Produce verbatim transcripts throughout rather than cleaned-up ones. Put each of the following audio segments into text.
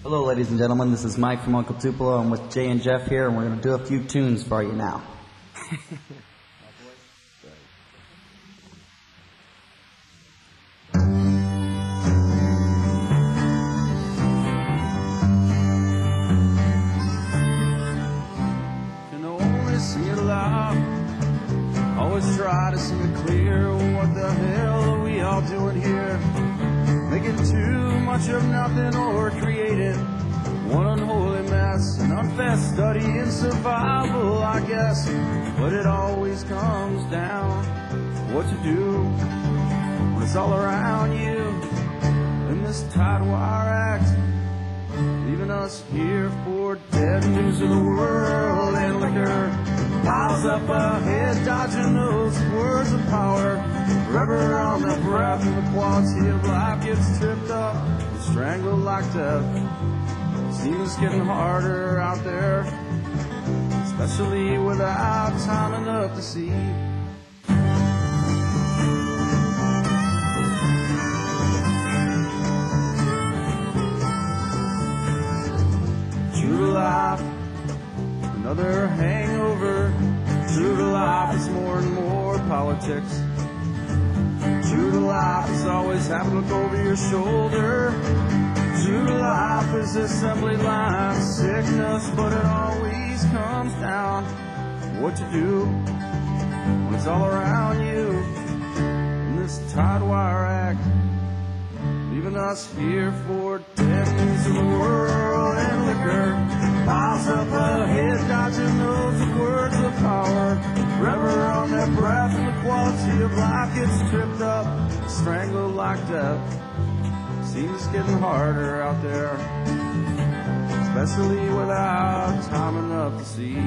Hello, ladies and gentlemen. This is Mike from Uncle Tupelo. I'm with Jay and Jeff here, and we're going to do a few tunes for you now. Can only see it loud. Always try to see it clear. What the hell are we all doing here? Making too much of nothing or creating one unholy mess, an unfast study in survival, I guess. But it always comes down to what to do when it's all around you in this tight wire act, leaving us here for dead news of the world. And liquor piles up ahead, dodging those words of power. Forever on the breath, and the quality of life gets tripped up and strangled like death. Seems getting harder out there, especially without time enough to see. True to life, another hangover. True to life is more and more politics. True to life is always having to look over your shoulder. True to life is assembly line sickness, but it always comes down to what to do when it's all around you in this tight wire act, leaving us here for dead news of the world. And liquor piles up ahead, dodging those words of power. Forever on their breath, and the quality of life gets tripped up, strangled like death. Seems getting harder out there, especially without time enough to see.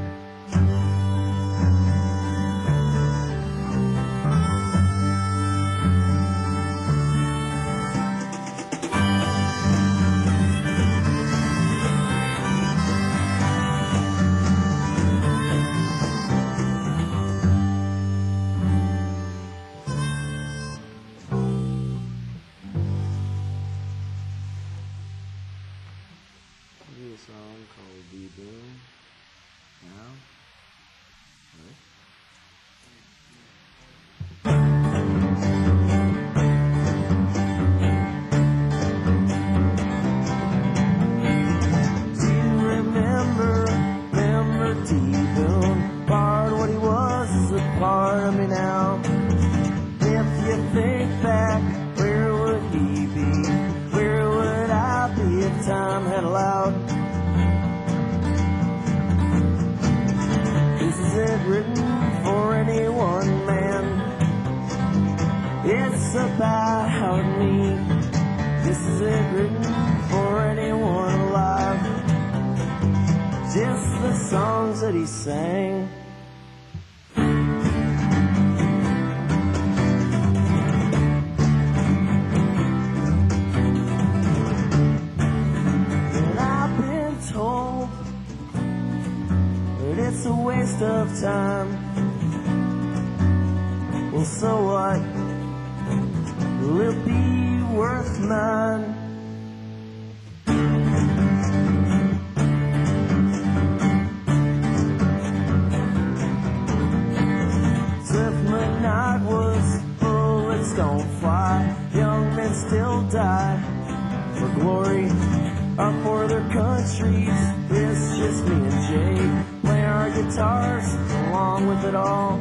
A song called Be Boom. Now, right? Do you remember, remember T-Boone? Part of what he was is a part of me now. If you think back, where would he be? Where would I be if time had allowed? Is it written for any one man? It's about me. This is it written for anyone alive. Just the songs that he sang. And I've been told but it's a waste of time. Well, so what? Will it be worth mine? If midnight was bullets don't fly, young men still die for glory or for their countries. It's just me and Jay playing our guitars along with it all.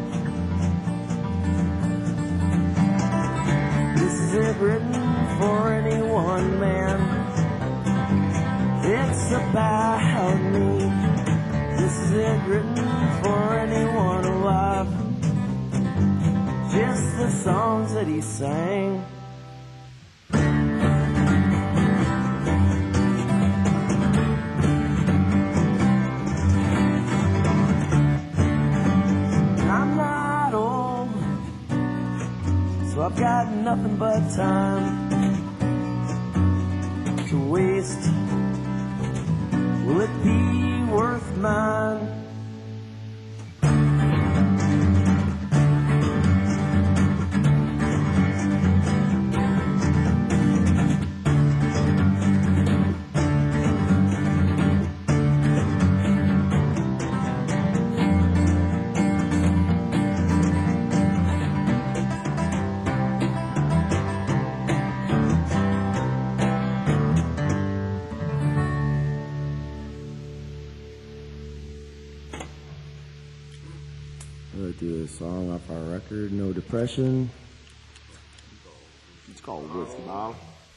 This is it written for any one man. It's about me. This is it written for anyone alive. Just the songs that he sang. I've got nothing but time to waste. Will it be worth mine? do a song off our record, No Depression. It's called Whiskey Bottle.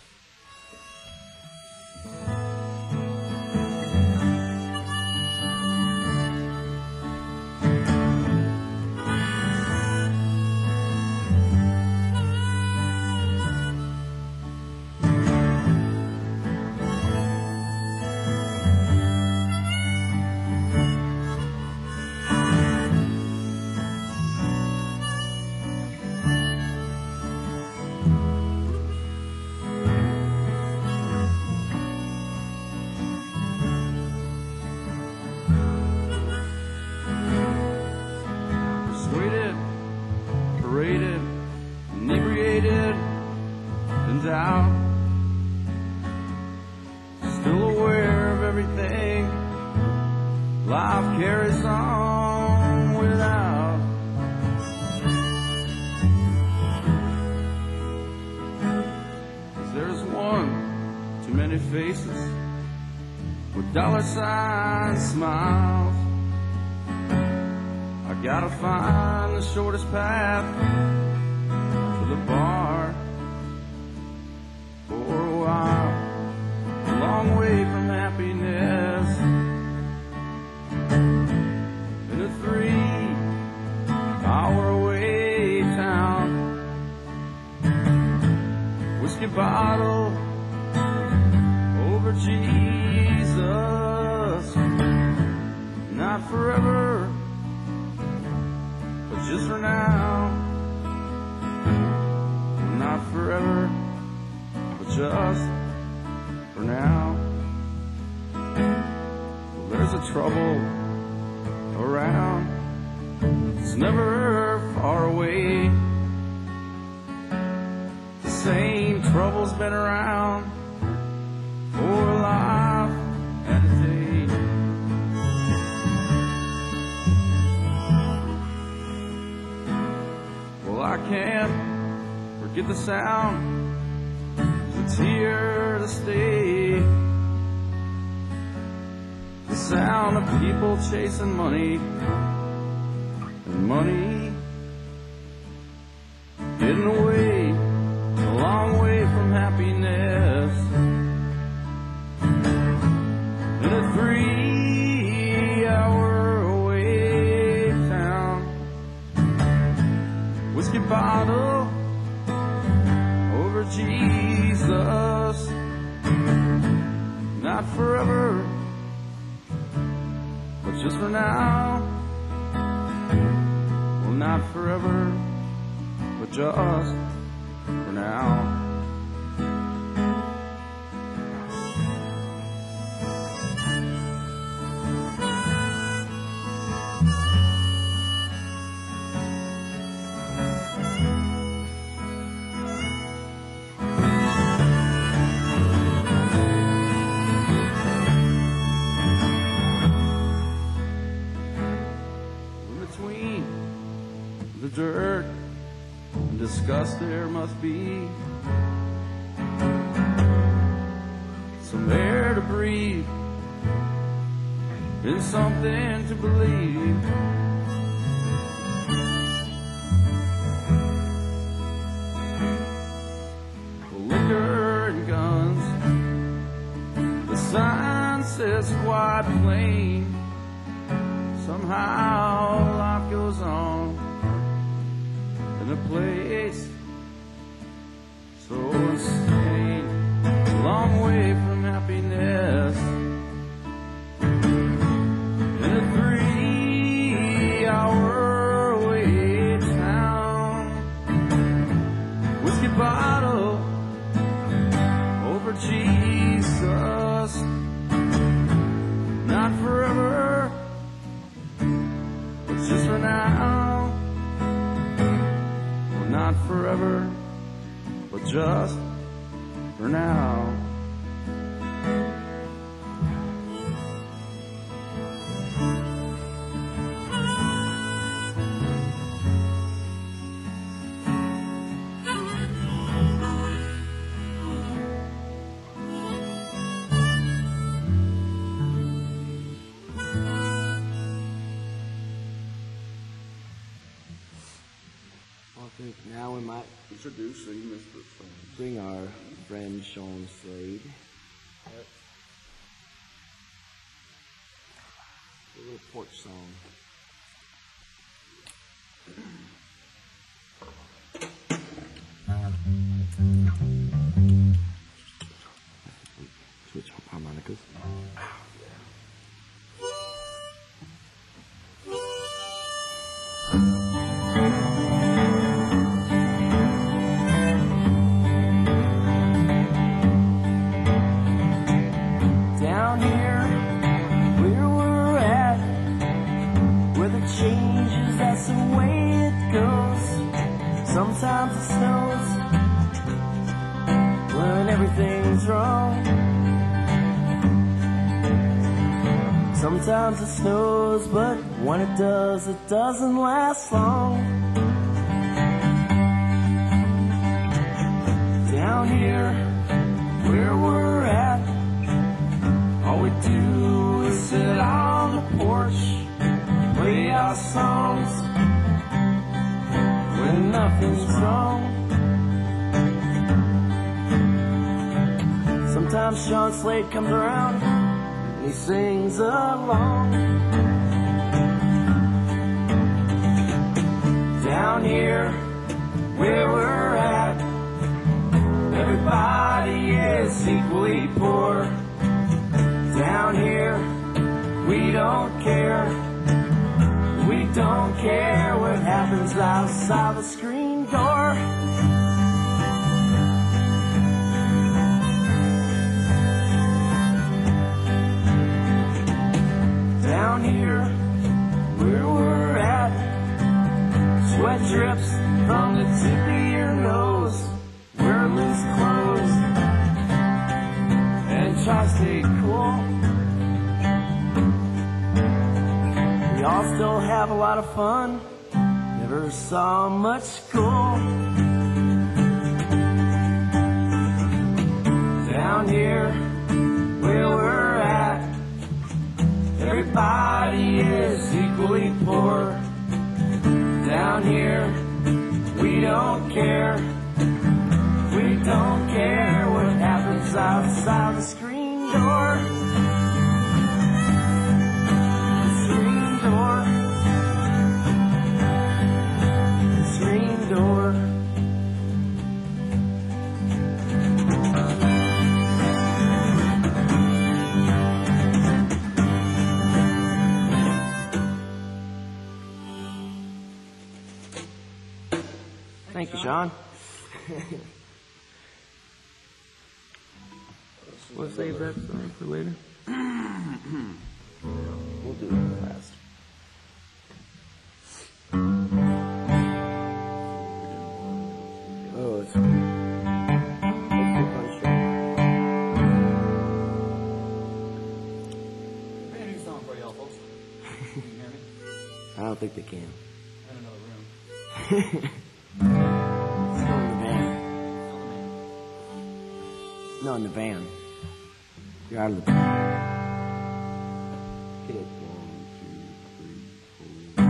Persuaded, paraded, inebriated, and doubt. Still aware of everything life carries on without. Cause there's one too many faces with dollar sign smiles. I gotta find the shortest path to the bar for a while, a long way from happiness, in a three hour away town. Whiskey bottle over Jesus, not forever, but just for now. Not forever, but just for now. Well, there's a trouble around, it's never far away. The same trouble's been around for life and a day. Well, I can't forget the sound, it's here to stay. The sound of people chasing money, and money getting away, a long way from happiness, in a three hour away town. Whiskey bottle over Jesus, not forever, but just for now. Well, not forever, but just for now. The dirt and disgust there must be some air to breathe and something to believe. The liquor and guns, the sign says quite plain, somehow life goes on in a place so insane, a long way from happiness, in a three hour away town. Whiskey bottle over Jesus, not forever, but just for now. Not forever, but just for now. Introducing Mister Friend. Bring our friend Sean Slade. A little porch song. Switch harmonicas. Down here, where we're at, where the changes, that's the way it goes. Sometimes it snows when everything's wrong. Sometimes it snows, but when it does, it doesn't last long. Down here, where we're at, all we do is sit on the porch, play our songs when nothing's wrong. Sometimes Sean Slade comes around and he sings along. Down here, where we're at, everybody is equally poor. Down here, we don't care. We don't care what happens outside the screen door. Down here, where we're at, sweat drips from the tip of your nose. Wear loose clothes and try to stay cool. We all still have a lot of fun, never saw much school. Down here, where we're at, everybody is equally poor. Down here, we don't care. We don't care what happens outside the screen door. The screen door. The screen door. Thank you, Sean. We'll save that song for later. We'll do it fast. Oh, it's good. I got a new song for y'all, folks. Can you hear me? I don't think they can. I'm in another room. Still in the van. No, in the van. You're out of the van. Get it. One, two, three, four.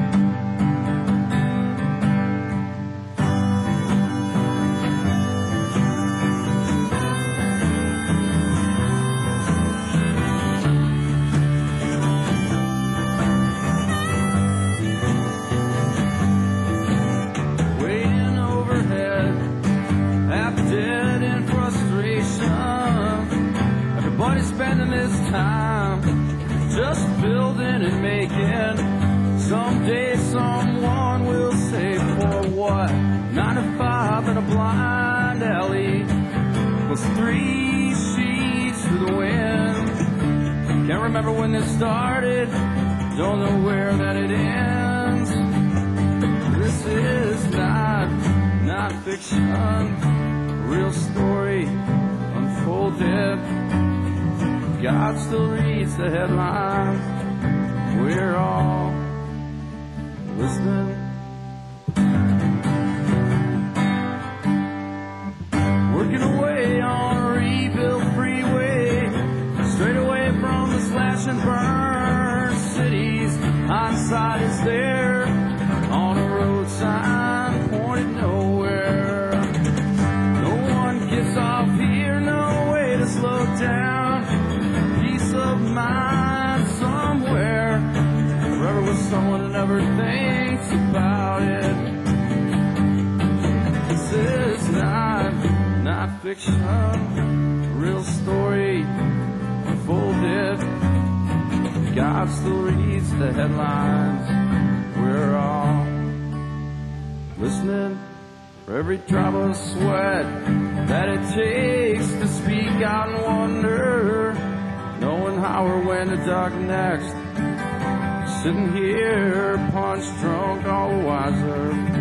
Waiting overhead, half dead in frustration. Everybody's spending this time just building and making. Someday someone will say, for what? Nine to five in a blind alley was three sheets to the wind. Can't remember when this started, don't know where that it ends. This is not, not fiction, a real story unfolded. God still reads the headlines, we're all listening. Working away on a rebuilt freeway, straight away from the slash and burn cities. Hindsight is there on a road sign pointed nowhere. down, peace of mind somewhere, forever with someone who never thinks about it. This is not, not fiction, real story unfolded. God still reads the headlines. We're all listening for every drop of sweat that it takes to speak out and wonder, knowing how or when to duck next. Sitting here, punch drunk, all the wiser.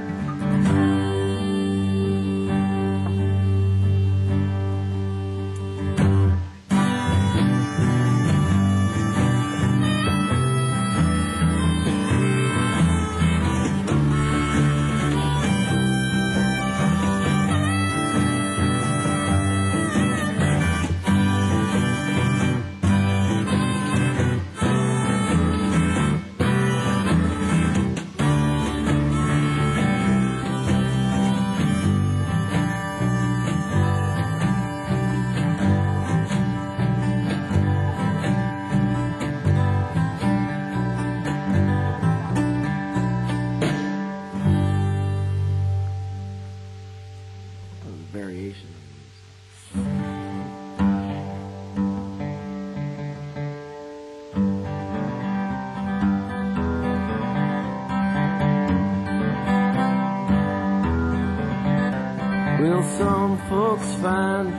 Variation. Will some folks find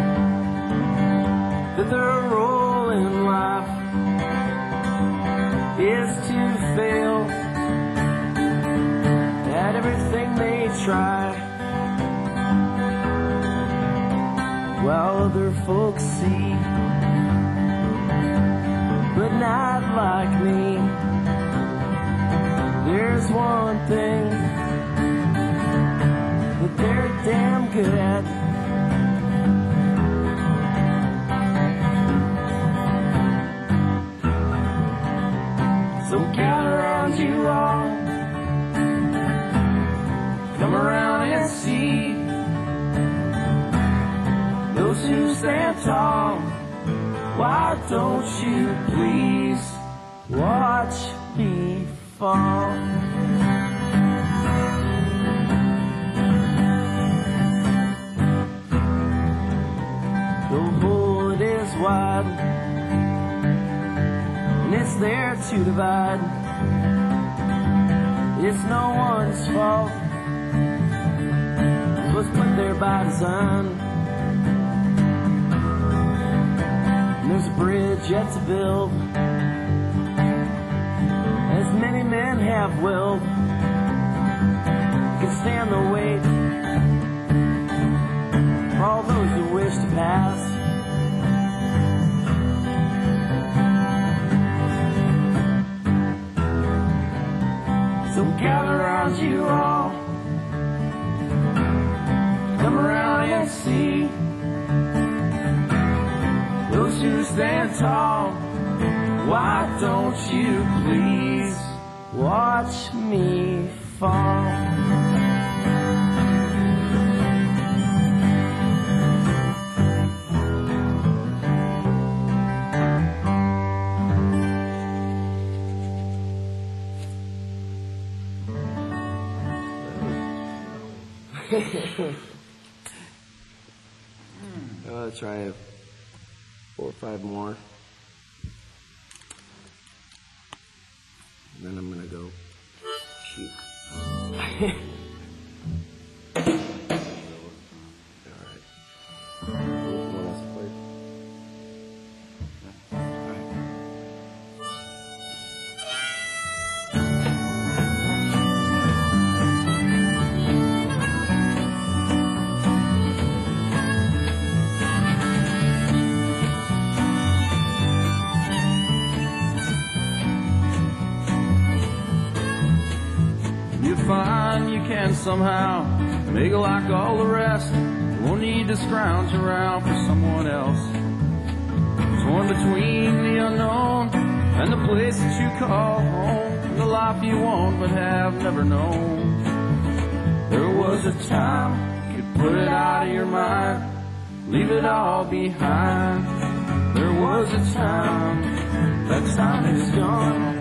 that their role in life is to fail at everything they try, while other folks see, but not like me. There's one thing that they're damn good at. So gather around you all, come around and see those who stand tall. Why don't you please watch me fall? The world is wide, and it's there to divide. It's no one's fault, it was put there by design. There's a bridge yet to build, as many men have willed, can stand the weight for all those who wish to pass. So gather around you all, come around and see those who stand tall. Why don't you please watch me fall? uh, try a four or five more. And then I'm gonna go shoot. Alright. One last play. Alright. You find you can somehow make it like all the rest. You won't need to scrounge around for someone else. Torn between the unknown and the place that you call home, and the life you want but have never known. There was a time you could put it out of your mind, leave it all behind. There was a time, that time is gone.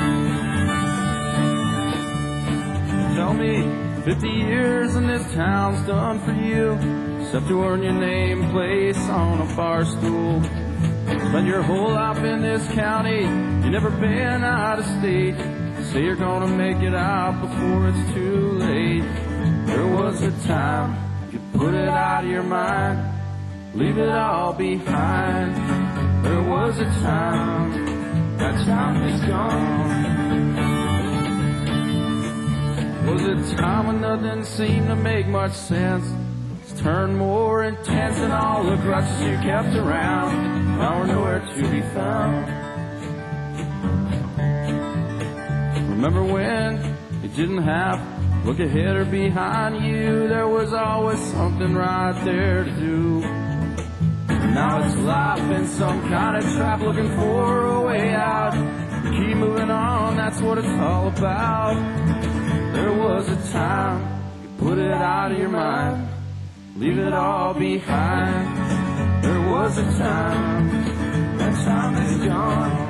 Tell me, fifty years and this town's done for you, except to earn your name place on a bar stool. Spend your whole life in this county, you never been out of state. Say you're gonna make it out before it's too late. There was a time, you put it out of your mind, leave it all behind. There was a time, that time is gone. Was a time when nothing seemed to make much sense. It's turned more intense than all the grudges you kept around. Now we're nowhere to be found. Remember when you didn't have to look ahead or behind you? There was always something right there to do. Now it's life in some kind of trap, looking for a way out. Keep moving on, that's what it's all about. There was a time, you put it out of your mind, leave it all behind. There was a time, that time is gone.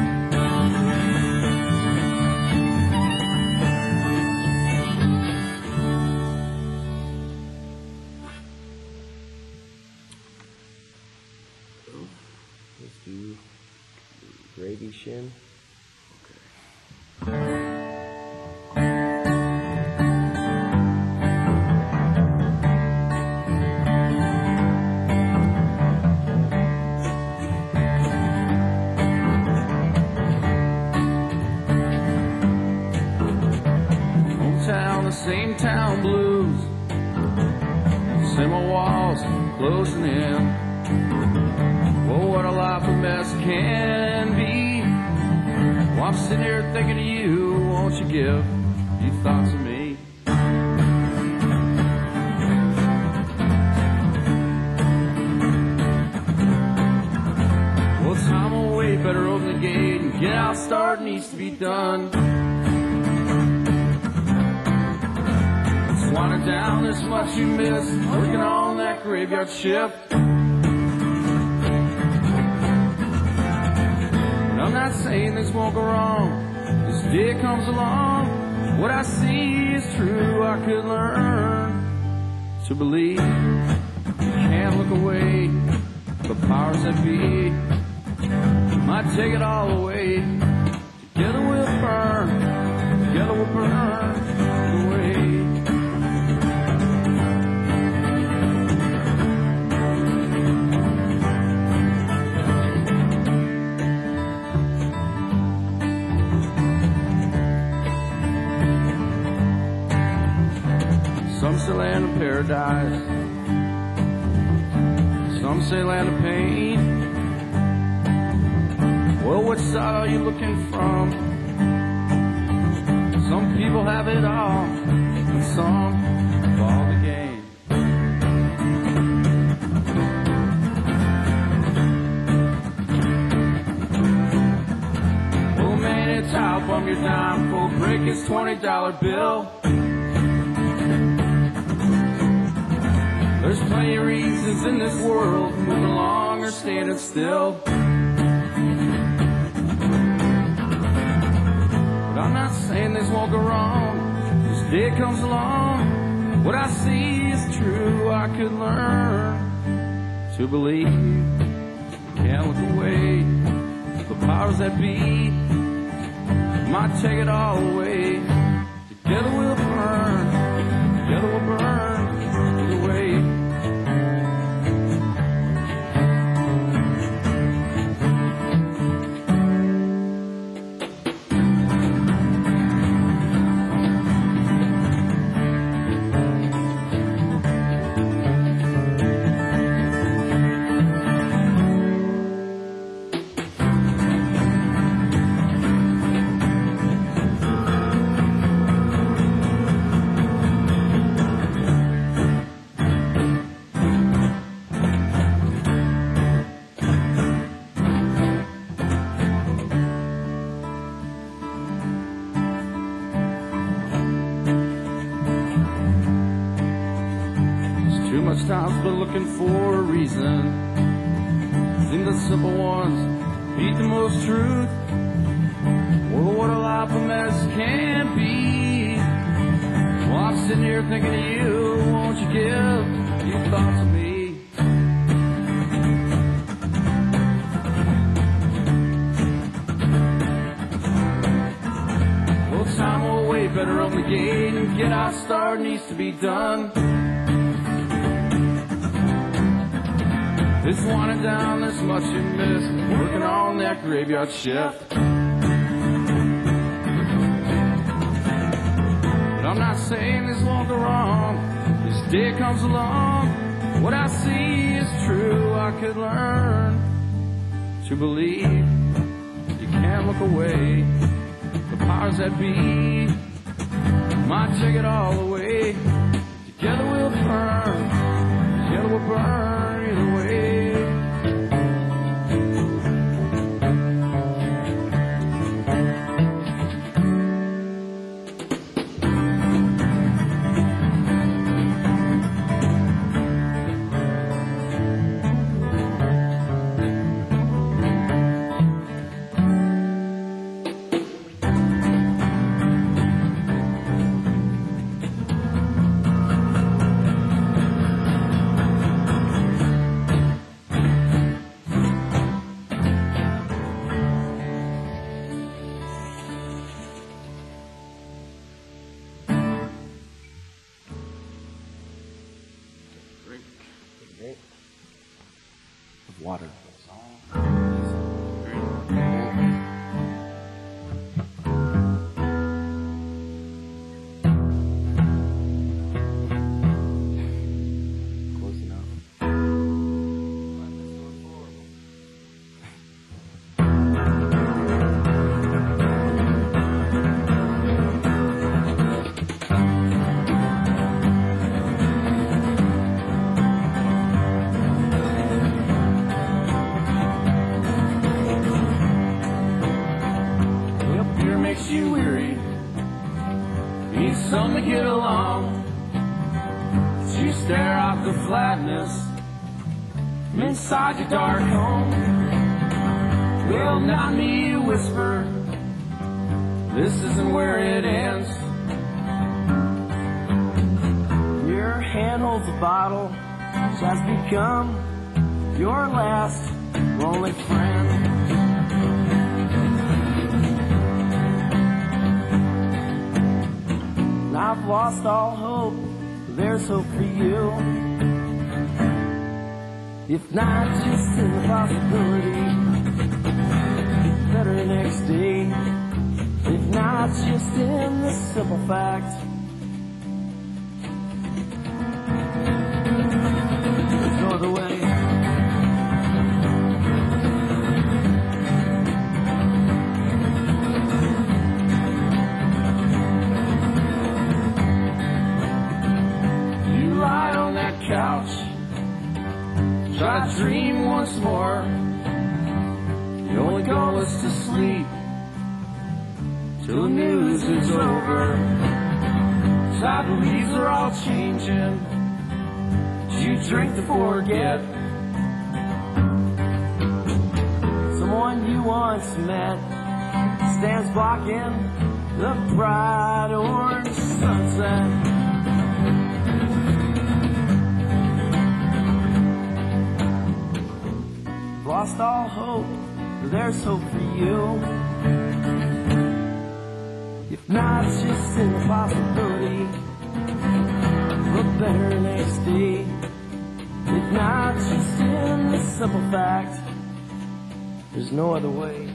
Let's do Gravy Shin. Same town blues, same old walls closing in. Oh, what a life a mess can be. Well, I'm sitting here thinking of you, won't you give you thoughts of me? Well, time away, better open the gate and get out, start needs to be done. Winding down, there's much you miss, working on that graveyard shift. And I'm not saying this won't go wrong, this day comes along. What I see is true, I could learn to believe. You can't look away, the powers that be might take it all away. Together we'll burn, together we'll burn away. Some say land of paradise, some say land of pain. Well, which side are you looking from? Some people have it all, and some fall the game. Oh man, it's how bum your dime for break his twenty dollar bill. There's plenty of reasons in this world, moving along or standing still. But I'm not saying this won't go wrong, this day comes along. What I see is true, I could learn to believe. Can't look away, the powers that be might take it all away. Together we'll burn, together we'll burn away. times, but looking for a reason. Think the simple ones beat the most truth. Well, what a life a mess can be. Well, I'm sitting here thinking of you. Won't you give your thoughts to me? Well, time will wait, better open the gate and get our start needs to be done. It's winding down, there's much you miss, working on that graveyard shift. But I'm not saying this won't go wrong. This day comes along, what I see is true. I could learn to believe. You can't look away. The powers that be might take it all away. Together we'll burn, together we'll burn either way. Of water. Close enough. Makes you weary, need something to get along. As you stare out the flatness from inside your dark home. Well, not me, you whisper, this isn't where it ends. Your hand holds a bottle which has become your last lonely friend. I've lost all hope, there's hope for you. If not just in the possibility, better next day. If not just in the simple fact, there's no other way. Couch, try to dream once more. The only goal is to sleep till the news is over. Side the leaves are all changing. You drink to forget someone you once met stands blocking the bright orange sunset. Lost all hope, there's hope for you. If not, it's just in the possibility of a better next day. If not, it's just in the simple fact, there's no other way.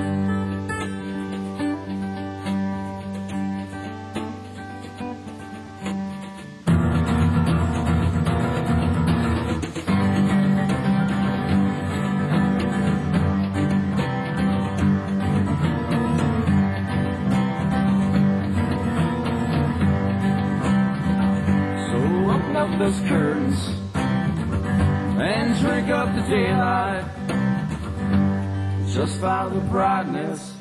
Those curtains and drink up the daylight. Just follow the brightness.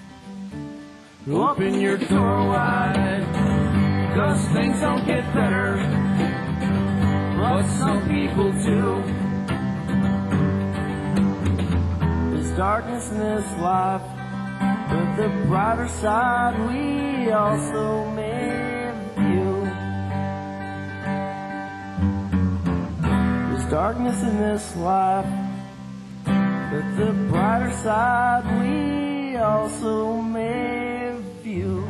Open your door wide, 'cause things don't get better but some people do. There's darkness in this life, but the brighter side we also may view. There's darkness in this life, but the brighter side we also may view.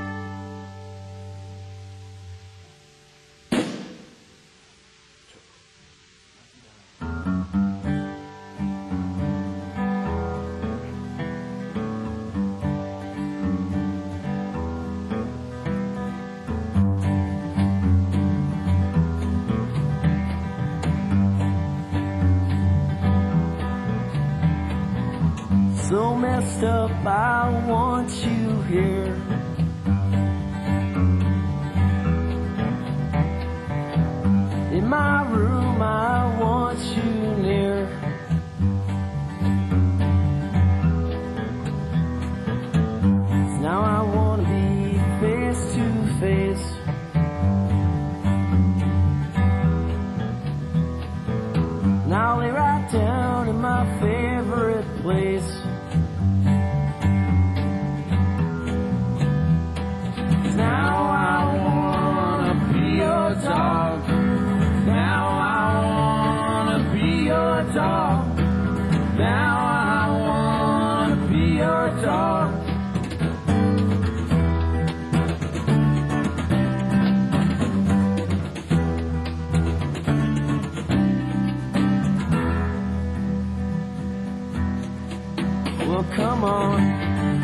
So messed up, I want you here. In my room, I want you near. Now I want to be face to face. Now lay right down in my favorite place. Now I wanna be your dog. Now I wanna be your dog. Now I wanna be your dog. Well, come on.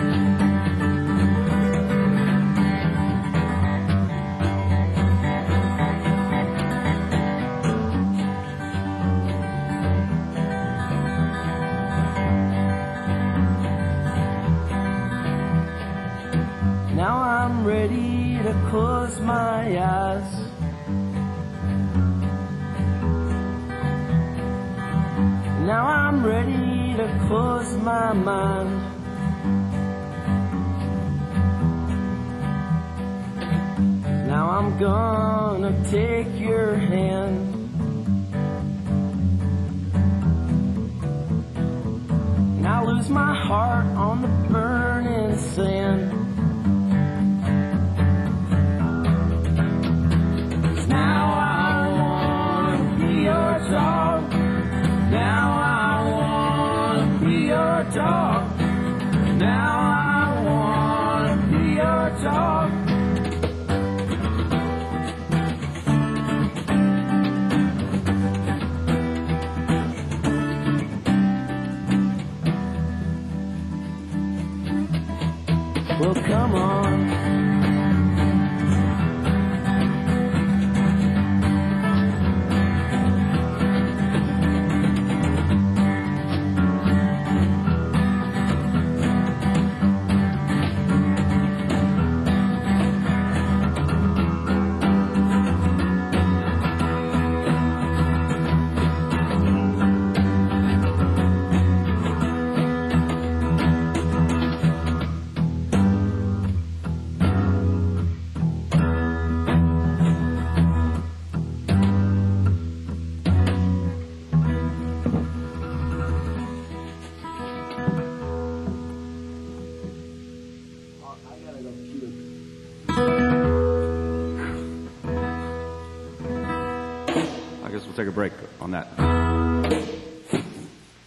Now I'm ready to close my eyes. Now I'm ready to close my mind. Now I'm gonna take your hand. And I'll lose my heart on the burning sand. Now I wanna be your dog. Now I wanna be your dog. Now I wanna be your dog. Well, come on. I guess we'll take a break on that.